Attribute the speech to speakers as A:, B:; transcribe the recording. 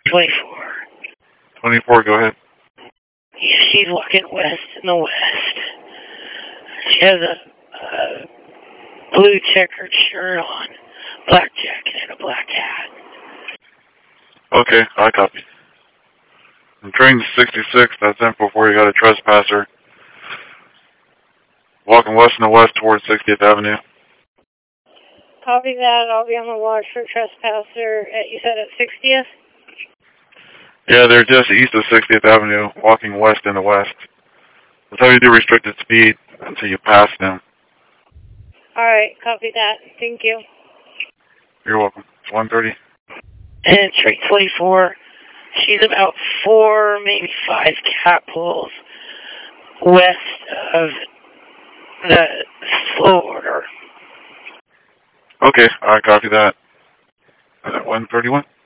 A: 24.
B: 24, go ahead.
A: Yeah, she's walking west in the west. She has a blue checkered shirt on, black jacket, and a black hat.
B: Okay, I copy. I'm train 66, that's info for you. Got a trespasser. Walking west in the west towards 60th Avenue.
A: Copy that. I'll be on the watch for trespasser you said at 60th?
B: Yeah, they're just east of 60th Avenue, walking west in the west. That's how you do restricted speed until you pass them.
A: Alright, copy that. Thank you.
B: You're welcome. It's 1:30.
A: And train 24, she's about 4, maybe 5 cat pulls west of the slow order.
B: Okay, I copy that. 1:31.